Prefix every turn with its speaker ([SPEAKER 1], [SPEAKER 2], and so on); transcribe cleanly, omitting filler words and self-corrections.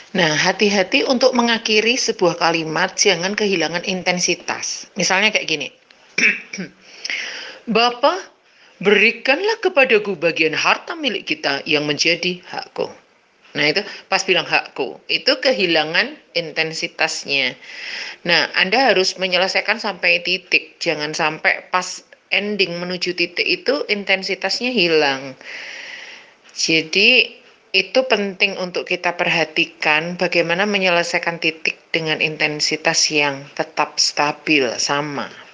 [SPEAKER 1] Nah, hati-hati untuk mengakhiri sebuah kalimat, jangan kehilangan intensitas. Misalnya kayak gini. Bapa, berikanlah kepadaku bagian harta milik kita yang menjadi hakku. Nah, itu pas bilang hakku, itu kehilangan intensitasnya. Nah, Anda harus menyelesaikan sampai titik. Jangan sampai pas ending menuju titik itu intensitasnya hilang. Jadi, itu penting untuk kita perhatikan bagaimana menyelesaikan titik dengan intensitas yang tetap stabil, sama.